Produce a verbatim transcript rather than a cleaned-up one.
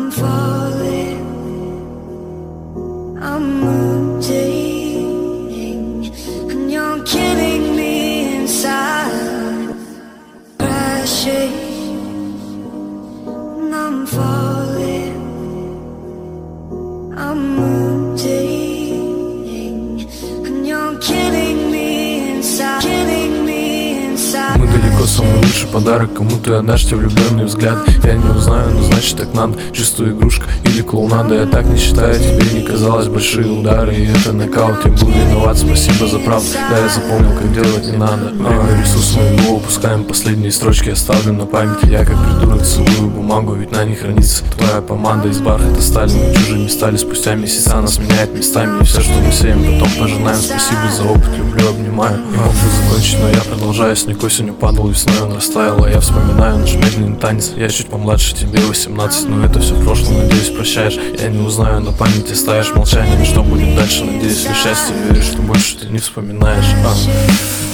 I'm falling, I'm moving, and you're killing me inside. Crashing, and I'm falling, I'm moving, and you're killing me inside, killing me inside. Мы далеко, самый лучший подарок кому ты отдашь, тебе влюбленный взгляд. Я не узнаю, но значит так надо. Чувствую игрушка или клоунада. Я так не считаю, тебе не казалось большие удары. И это нокаут, я буду виноват, спасибо за правду. Да, я запомнил, как делать не надо. Время ресурс моего упускаем, последние строчки оставлю на память. Я как придурок целую бумагу, ведь на ней хранится твоя помада. Из бархата стали, мы чужими стали. Спустя месяца нас меняет местами. И все, что мы сеем, потом пожинаем. Спасибо за опыт, люблю, обнимаю. Не могу закончить, но я продолжаю. Снег осенью падал, весной он растаял. А я вспоминаю наш медленный танец. Я чуть помладше, тебе восемнадцать, но это все в прошлом, надеюсь, прощаешь. Я не узнаю, на памяти ставишь молчанием. Что будет дальше, надеюсь, лишь счастье. Верю, что больше ты не вспоминаешь. а.